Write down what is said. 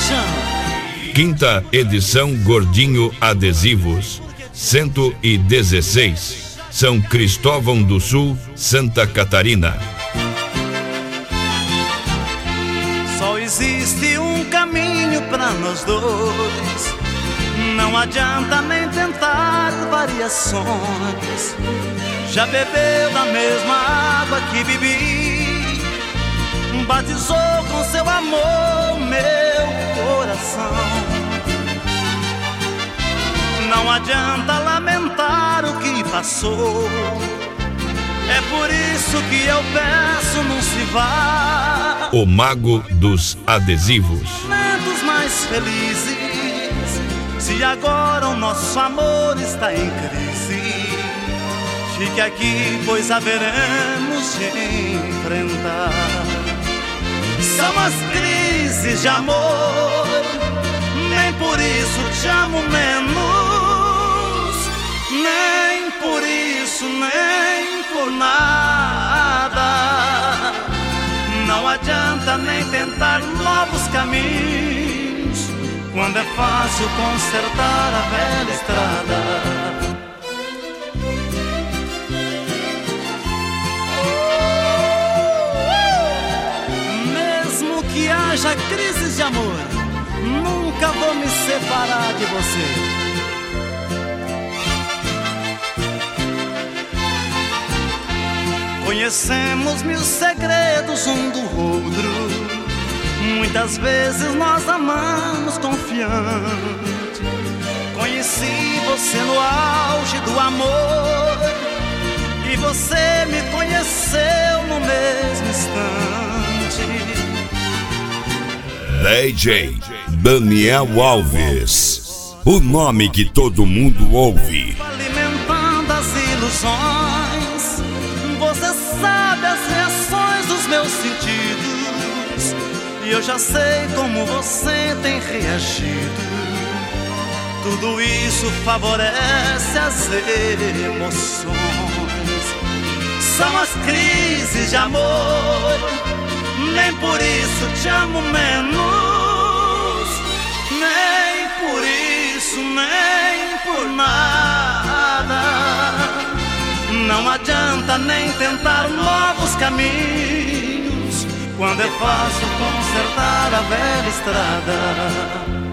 paixão. Quinta edição Gordinho Adesivos, 116, São Cristóvão do Sul, Santa Catarina. Só existe um caminho pra nós dois, não adianta nem tentar variações. Já bebeu da mesma água que bebi, batizou com seu amor meu coração. Não adianta lamentar o que passou, é por isso que eu peço, não se vá. O Mago dos Adesivos. Momentos mais felizes, se agora o nosso amor está em crise, fique aqui, pois haveremos de enfrentar. São as crises de amor, nem por isso te amo menos, nem por isso, nem por nada. Não adianta nem tentar novos caminhos, quando é fácil consertar a velha estrada. Que haja crises de amor, nunca vou me separar de você. Conhecemos mil segredos um do outro, muitas vezes nós amamos confiante. Conheci você no auge do amor, e você me conheceu no mesmo instante. DJ Daniel Alves, o nome que todo mundo ouve. Alimentando as ilusões, você sabe as reações dos meus sentidos, e eu já sei como você tem reagido. Tudo isso favorece as emoções. São as crises de amor, nem por isso te amo menos, nem por isso, nem por nada. Não adianta nem tentar novos caminhos, quando é fácil consertar a velha estrada.